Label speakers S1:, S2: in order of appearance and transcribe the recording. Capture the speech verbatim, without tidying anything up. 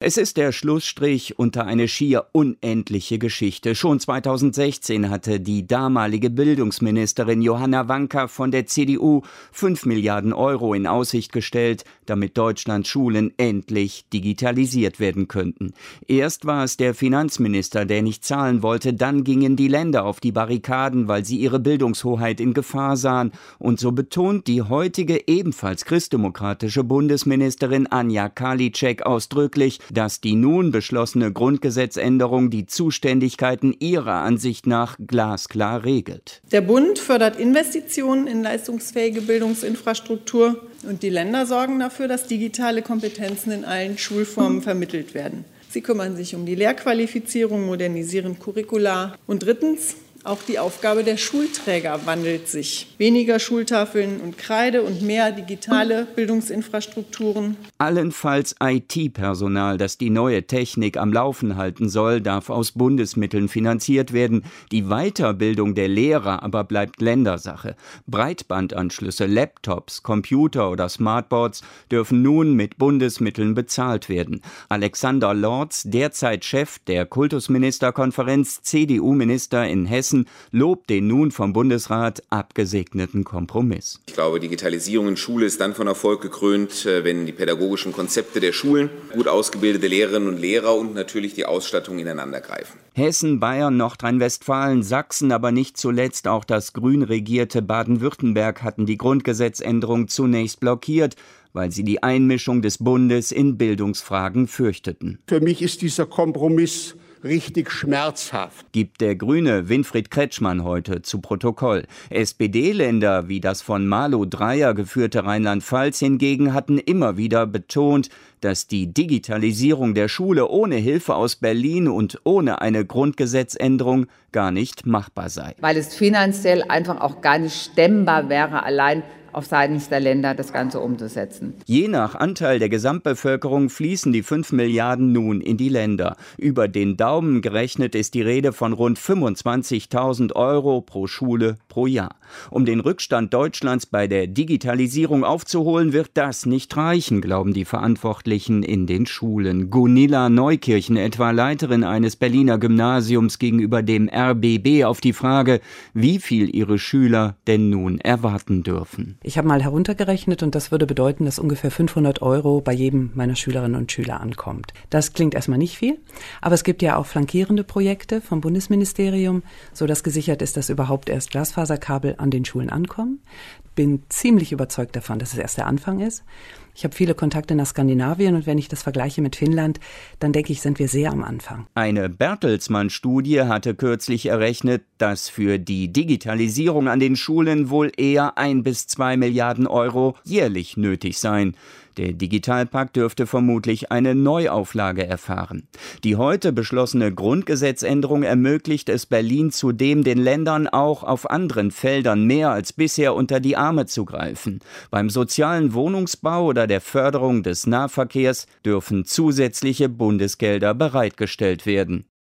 S1: Es ist der Schlussstrich unter eine schier unendliche Geschichte. Schon zweitausendsechzehn hatte die damalige Bildungsministerin Johanna Wanka von der C D U fünf Milliarden Euro in Aussicht gestellt, damit Deutschlands Schulen endlich digitalisiert werden könnten. Erst war es der Finanzminister, der nicht zahlen wollte, dann gingen die Länder auf die Barrikaden, weil sie ihre Bildungshoheit in Gefahr sahen. Und so betont die heutige ebenfalls christdemokratische Bundesministerin Anja Karliczek ausdrücklich, dass die nun beschlossene Grundgesetzänderung die Zuständigkeiten ihrer Ansicht nach glasklar regelt.
S2: Der Bund fördert Investitionen in leistungsfähige Bildungsinfrastruktur und die Länder sorgen dafür, dass digitale Kompetenzen in allen Schulformen vermittelt werden. Sie kümmern sich um die Lehrqualifizierung, modernisieren Curricula und drittens, auch die Aufgabe der Schulträger wandelt sich. Weniger Schultafeln und Kreide und mehr digitale Bildungsinfrastrukturen.
S1: Allenfalls I T-Personal, das die neue Technik am Laufen halten soll, darf aus Bundesmitteln finanziert werden. Die Weiterbildung der Lehrer aber bleibt Ländersache. Breitbandanschlüsse, Laptops, Computer oder Smartboards dürfen nun mit Bundesmitteln bezahlt werden. Alexander Lorz, derzeit Chef der Kultusministerkonferenz, C D U-Minister in Hessen, lobt den nun vom Bundesrat abgesegneten Kompromiss.
S3: Ich glaube, Digitalisierung in Schule ist dann von Erfolg gekrönt, wenn die pädagogischen Konzepte der Schulen, gut ausgebildete Lehrerinnen und Lehrer und natürlich die Ausstattung ineinander greifen.
S1: Hessen, Bayern, Nordrhein-Westfalen, Sachsen, aber nicht zuletzt auch das grün regierte Baden-Württemberg hatten die Grundgesetzänderung zunächst blockiert, weil sie die Einmischung des Bundes in Bildungsfragen fürchteten.
S4: Für mich ist dieser Kompromiss richtig schmerzhaft,
S1: gibt der Grüne Winfried Kretschmann heute zu Protokoll. S P D-Länder wie das von Malu Dreyer geführte Rheinland-Pfalz hingegen hatten immer wieder betont, dass die Digitalisierung der Schule ohne Hilfe aus Berlin und ohne eine Grundgesetzänderung gar nicht machbar sei.
S5: Weil es finanziell einfach auch gar nicht stemmbar wäre, allein auf Seiten der Länder das Ganze umzusetzen.
S1: Je nach Anteil der Gesamtbevölkerung fließen die fünf Milliarden nun in die Länder. Über den Daumen gerechnet ist die Rede von rund fünfundzwanzigtausend Euro pro Schule pro Jahr. Um den Rückstand Deutschlands bei der Digitalisierung aufzuholen, wird das nicht reichen, glauben die Verantwortlichen in den Schulen. Gunilla Neukirchen, etwa Leiterin eines Berliner Gymnasiums, gegenüber dem R B B auf die Frage, wie viel ihre Schüler denn nun erwarten dürfen.
S6: Ich habe mal heruntergerechnet und das würde bedeuten, dass ungefähr fünfhundert Euro bei jedem meiner Schülerinnen und Schüler ankommt. Das klingt erstmal nicht viel, aber es gibt ja auch flankierende Projekte vom Bundesministerium, sodass gesichert ist, dass überhaupt erst Glasfaserkabel an den Schulen ankommen. Bin ziemlich überzeugt davon, dass es erst der Anfang ist. Ich habe viele Kontakte nach Skandinavien und wenn ich das vergleiche mit Finnland, dann denke ich, sind wir sehr am Anfang.
S1: Eine Bertelsmann-Studie hatte kürzlich errechnet, dass für die Digitalisierung an den Schulen wohl eher ein bis zwei Milliarden Euro jährlich nötig seien. Der Digitalpakt dürfte vermutlich eine Neuauflage erfahren. Die heute beschlossene Grundgesetzänderung ermöglicht es Berlin zudem, den Ländern auch auf anderen Feldern mehr als bisher unter die Arme zu greifen. Beim sozialen Wohnungsbau oder der Förderung des Nahverkehrs dürfen zusätzliche Bundesgelder bereitgestellt werden.